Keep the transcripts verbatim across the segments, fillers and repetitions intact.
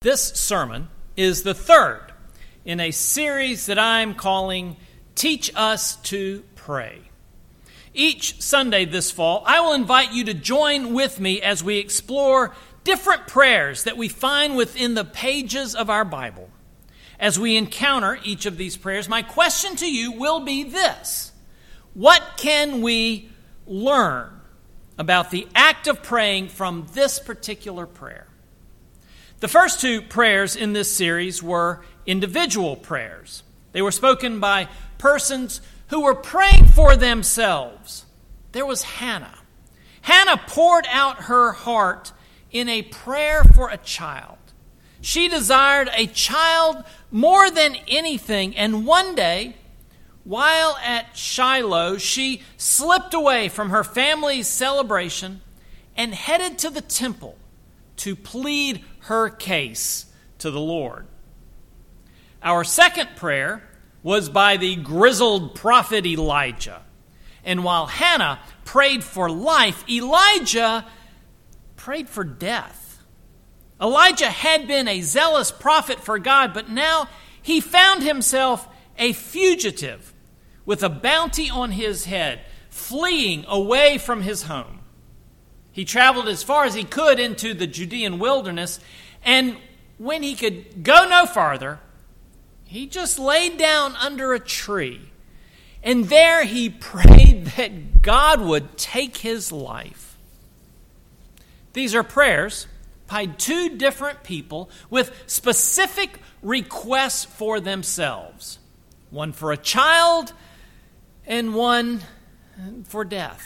This sermon is the third in a series that I'm calling Teach Us to Pray. Each Sunday this fall, I will invite you to join with me as we explore different prayers that we find within the pages of our Bible. As we encounter each of these prayers, my question to you will be this: what can we learn about the act of praying from this particular prayer? The first two prayers in this series were individual prayers. They were spoken by persons who were praying for themselves. There was Hannah. Hannah poured out her heart in a prayer for a child. She desired a child more than anything, and one day, while at Shiloh, she slipped away from her family's celebration and headed to the temple to plead her case to the Lord. Our second prayer was by the grizzled prophet Elijah. And while Hannah prayed for life, Elijah prayed for death. Elijah had been a zealous prophet for God, but now he found himself a fugitive with a bounty on his head, fleeing away from his home. He traveled as far as he could into the Judean wilderness, and when he could go no farther, he just laid down under a tree. And there he prayed that God would take his life. These are prayers by two different people with specific requests for themselves. One for a child and one for death.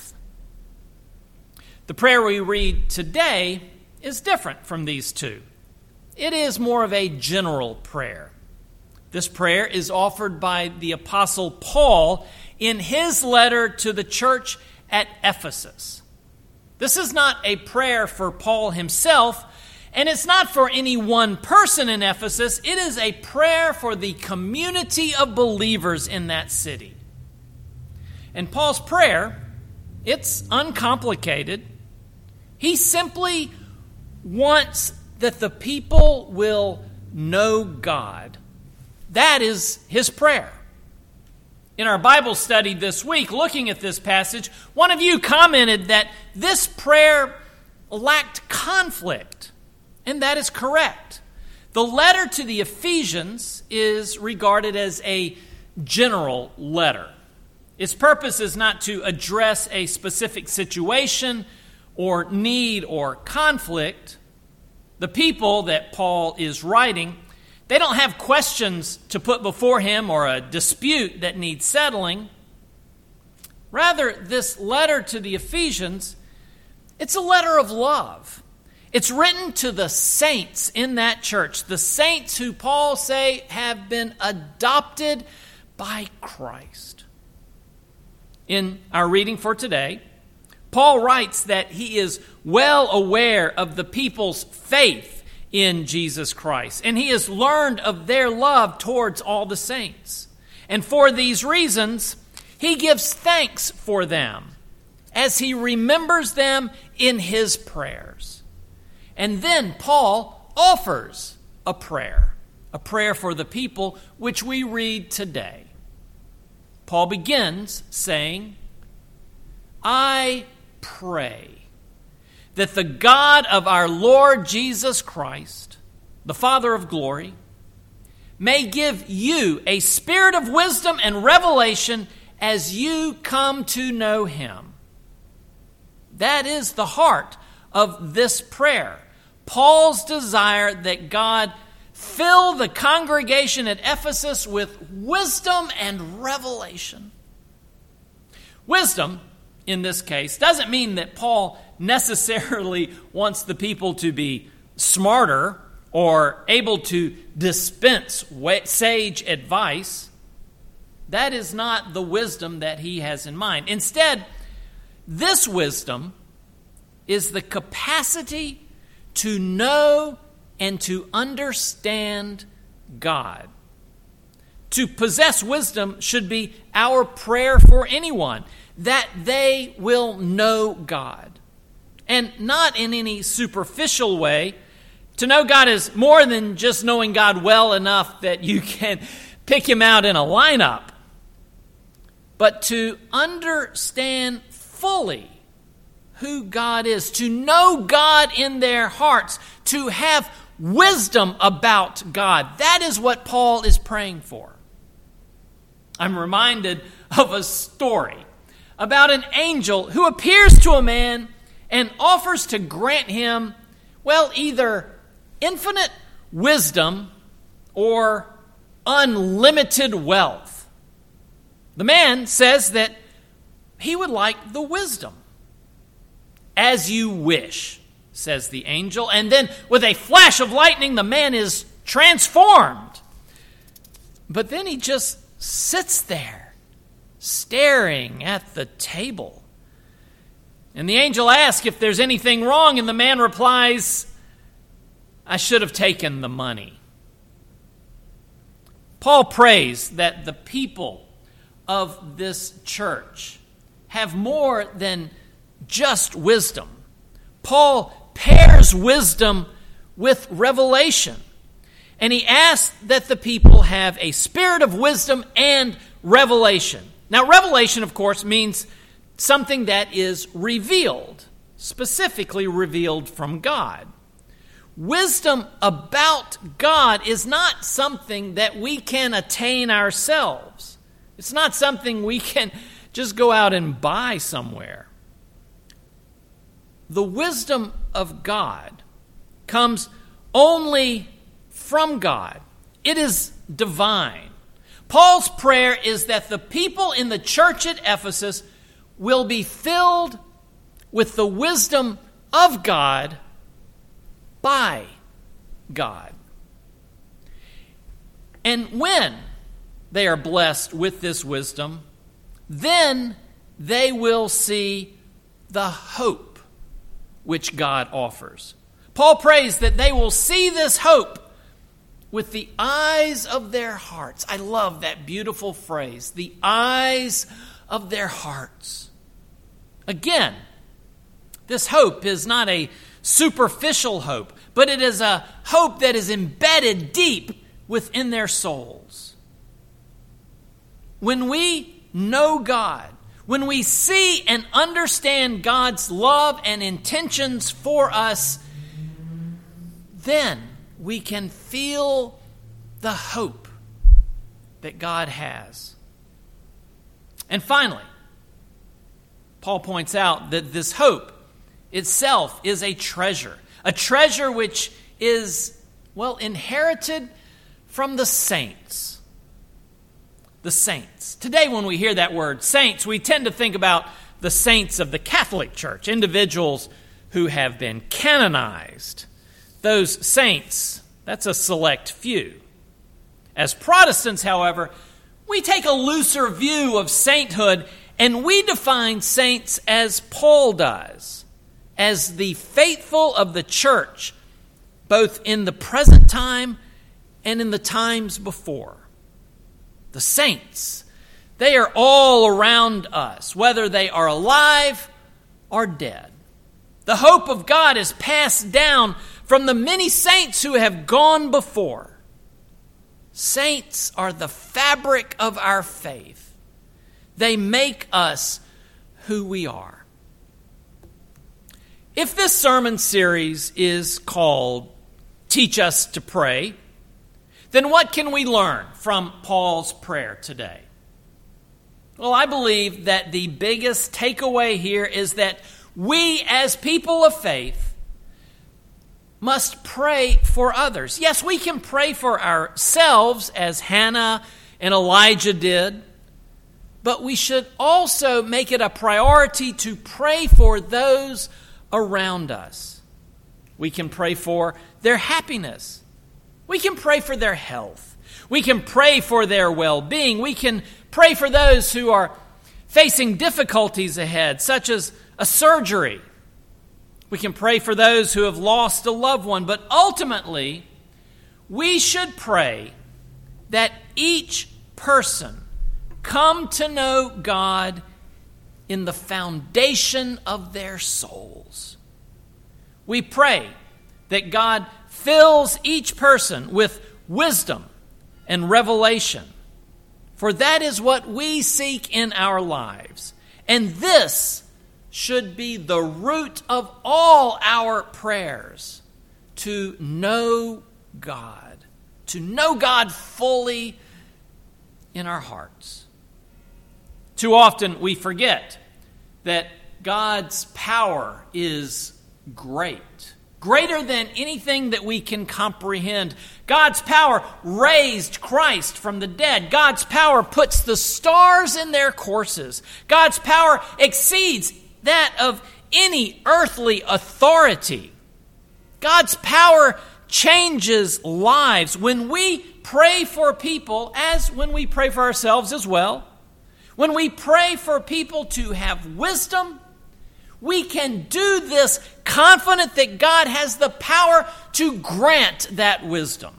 The prayer we read today is different from these two. It is more of a general prayer. This prayer is offered by the Apostle Paul in his letter to the church at Ephesus. This is not a prayer for Paul himself, and it's not for any one person in Ephesus. It is a prayer for the community of believers in that city. And Paul's prayer, it's uncomplicated. He simply wants that the people will know God. That is his prayer. In our Bible study this week, looking at this passage, one of you commented that this prayer lacked conflict, and that is correct. The letter to the Ephesians is regarded as a general letter. Its purpose is not to address a specific situation or need or conflict. The people that Paul is writing, they don't have questions to put before him or a dispute that needs settling. Rather, this letter to the Ephesians, it's a letter of love. It's written to the saints in that church, the saints who Paul say have been adopted by Christ. In our reading for today, Paul writes that he is well aware of the people's faith in Jesus Christ, and he has learned of their love towards all the saints. And for these reasons, he gives thanks for them as he remembers them in his prayers. And then Paul offers a prayer, a prayer for the people, which we read today. Paul begins saying, I pray that the God of our Lord Jesus Christ, the Father of glory, may give you a spirit of wisdom and revelation as you come to know him. That is the heart of this prayer. Paul's desire that God fill the congregation at Ephesus with wisdom and revelation. Wisdom, in this case, doesn't mean that Paul necessarily wants the people to be smarter or able to dispense sage advice. That is not the wisdom that he has in mind. Instead, this wisdom is the capacity to know and to understand God. To possess wisdom should be our prayer for anyone, that they will know God. And not in any superficial way, To know God is more than just knowing God well enough that you can pick him out in a lineup, but to understand fully who God is, to know God in their hearts, to have wisdom about God. That is what Paul is praying for. I'm reminded of a story about an angel who appears to a man and offers to grant him, well, either infinite wisdom or unlimited wealth. The man says that he would like the wisdom. As you wish, says the angel. And then with a flash of lightning, the man is transformed. But then he just sits there, staring at the table. And the angel asks if there's anything wrong, and the man replies, I should have taken the money. Paul prays that the people of this church have more than just wisdom. Paul pairs wisdom with revelation. And he asks that the people have a spirit of wisdom and revelation. Now, revelation, of course, means something that is revealed, specifically revealed from God. Wisdom about God is not something that we can attain ourselves. It's not something we can just go out and buy somewhere. The wisdom of God comes only from God. It is divine. Paul's prayer is that the people in the church at Ephesus will be filled with the wisdom of God by God. And when they are blessed with this wisdom, then they will see the hope which God offers. Paul prays that they will see this hope with the eyes of their hearts. I love that beautiful phrase, the eyes of their hearts. Again, this hope is not a superficial hope, but it is a hope that is embedded deep within their souls. When we know God, when we see and understand God's love and intentions for us, then we can feel the hope that God has. And finally, Paul points out that this hope itself is a treasure, a treasure which is, well, inherited from the saints. The saints. Today, when we hear that word saints, we tend to think about the saints of the Catholic Church, individuals who have been canonized. Those saints, that's a select few. As Protestants, however, we take a looser view of sainthood, and we define saints as Paul does, as the faithful of the church, both in the present time and in the times before. The saints, they are all around us, whether they are alive or dead. The hope of God is passed down from the many saints who have gone before. Saints are the fabric of our faith. They make us who we are. If this sermon series is called Teach Us to Pray, then what can we learn from Paul's prayer today? Well, I believe that the biggest takeaway here is that we as people of faith must pray for others. Yes, we can pray for ourselves as Hannah and Elijah did, but we should also make it a priority to pray for those around us. We can pray for their happiness. We can pray for their health. We can pray for their well-being. We can pray for those who are facing difficulties ahead, such as a surgery. We can pray for those who have lost a loved one. But ultimately, we should pray that each person come to know God in the foundation of their souls. We pray that God fills each person with wisdom and revelation, for that is what we seek in our lives. And this should be the root of all our prayers, to know God, to know God fully in our hearts. Too often we forget that God's power is great, greater than anything that we can comprehend. God's power raised Christ from the dead. God's power puts the stars in their courses. God's power exceeds that of any earthly authority. God's power changes lives. When we pray for people, as when we pray for ourselves as well, when we pray for people to have wisdom, we can do this confident that God has the power to grant that wisdom.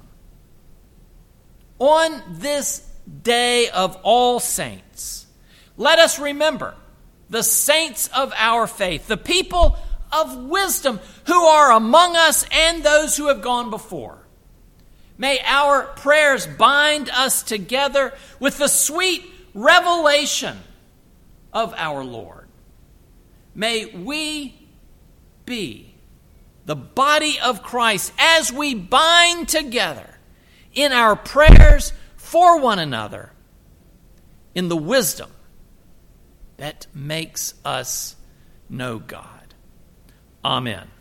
On this day of all saints, let us remember the saints of our faith, the people of wisdom who are among us and those who have gone before. May our prayers bind us together with the sweet revelation of our Lord. May we be the body of Christ as we bind together in our prayers for one another in the wisdom that makes us know God. Amen.